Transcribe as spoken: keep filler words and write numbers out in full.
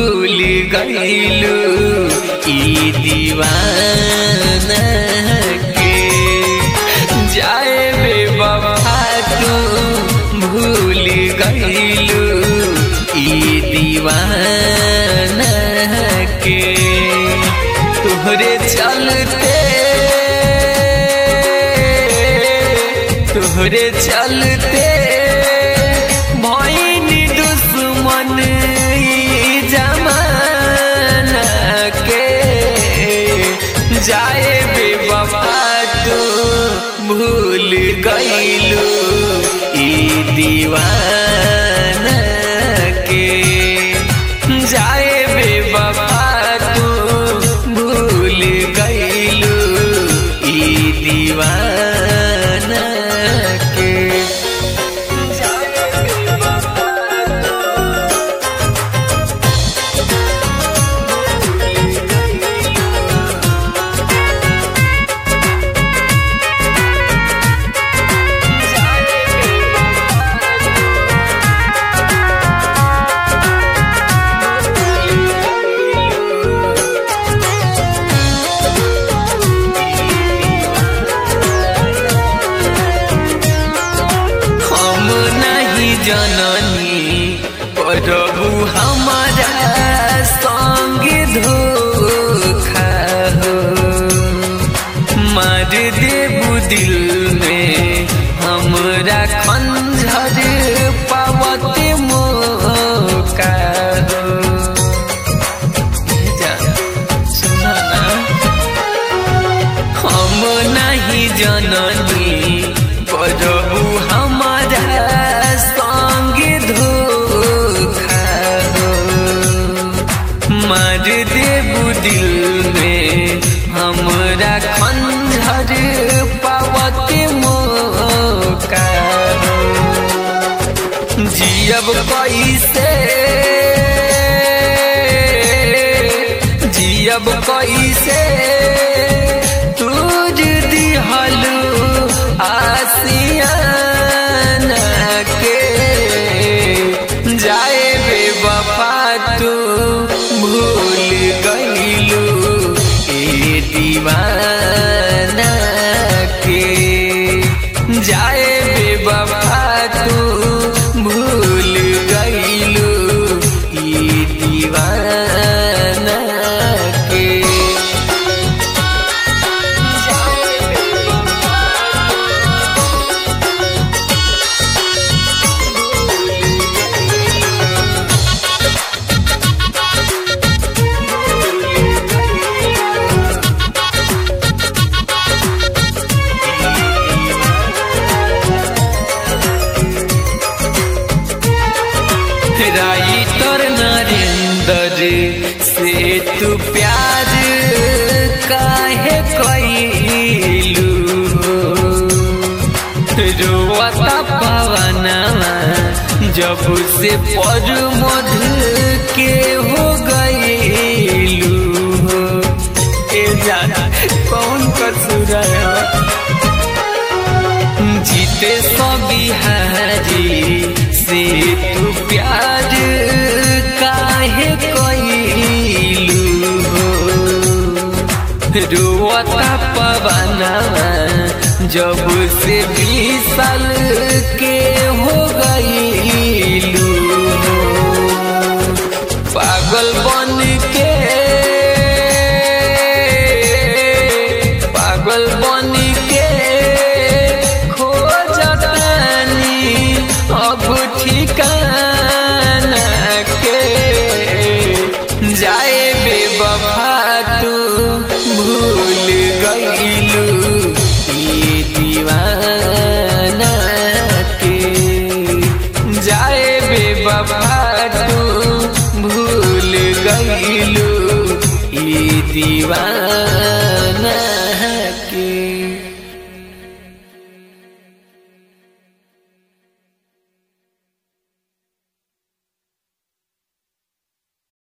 भूल गईलू ई दीवाना के। जाए बेवफा तू भूल गईलू ई दीवाना के। तोहरे चलते तोहरे चलते भइनी दुश्मन ई जमाना के। जाए बेवफा तू भूल गईलू ई दीवाना के। जाए बेवफा तू भूल गईलू ई दीवाना के। जननी प्रभु हमारा संग धोखा हो। मार देबू दिल में हमरा खंजर पावत मौका हो। सुना ना हम नहीं जननी प्रभु हमारा मार देबू दिल में हमरा खंजर पावत मौका। जियब कैसे जियब कैसे तुझ दिहलू आसियाना के। जाए बेवफा तू भूल गईलू ए दीवाना के। जाए बेवफा तू भूल गईलू ई दीवाना के। राइटर नरेंद्र से तू प्यार काहे कइलू। रोवता पवनवा जब से परमध के हो गईलू। ए जाना कौन कसूर जीते सब बिहारी से तू प्यार काहे कइलू। रोवता पवनवा जब से बीस साल के हो गईलू। पागल बन के पागल बन के अब ठिकाना के। जाए बेवफा तू भूल गईलू ई दीवाना के। जाए बेवफा तू भूल गईलू ई दीवाना।